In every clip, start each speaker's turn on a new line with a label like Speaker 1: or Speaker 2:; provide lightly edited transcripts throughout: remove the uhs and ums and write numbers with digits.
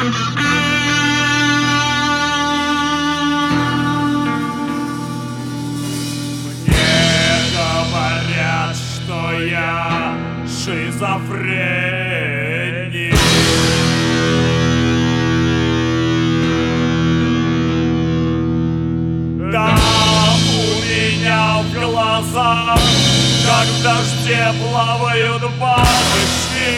Speaker 1: Я шизофреник. Да, у меня в глазах, как в дожде, плавают бабочки.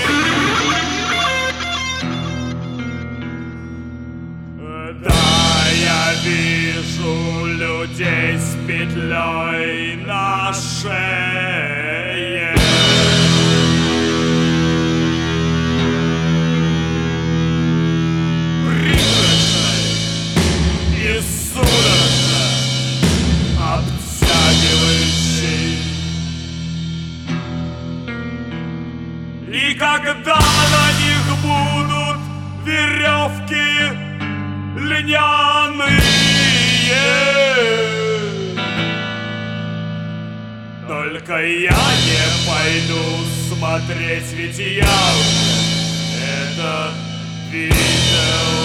Speaker 1: Да, я вижу людей с петлей на шее. И когда на них будут веревки льняные, только я не пойду смотреть, ведь я это видел.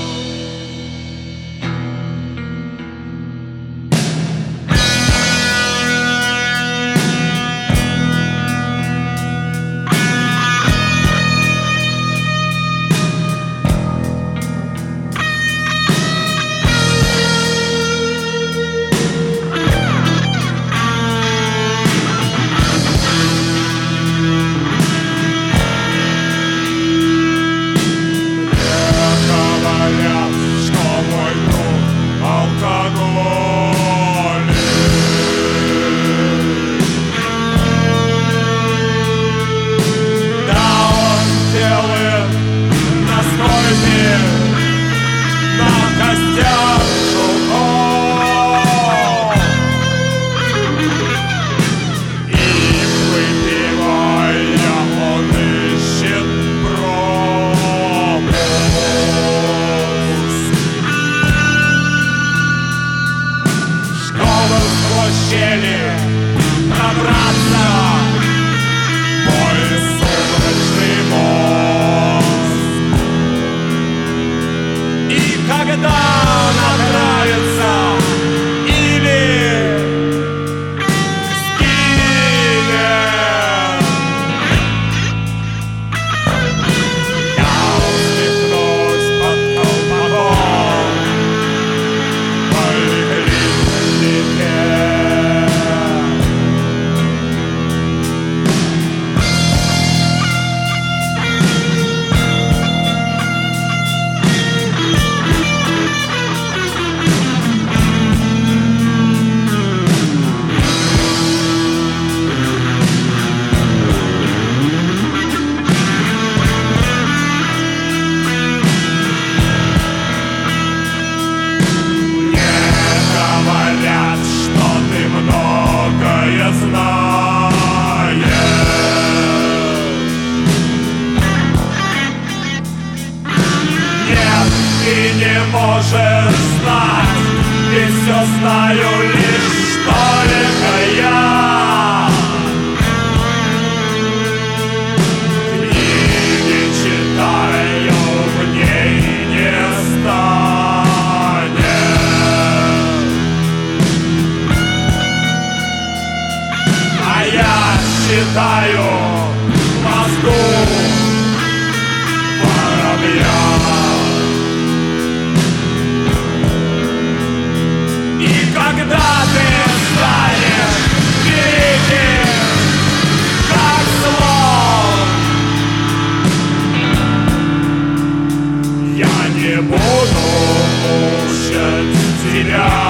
Speaker 1: Набраться мой сумрачный мозг. И когда нам нравится или скинет, я усмехнусь под колпаком в поликлинике. Ты не можешь знать, ведь все знаю лишь только я. Книги читаю, мне и не станет. А я считаю в мозгу воробья. Когда ты станешь великим, как слон, я не буду мучать тебя.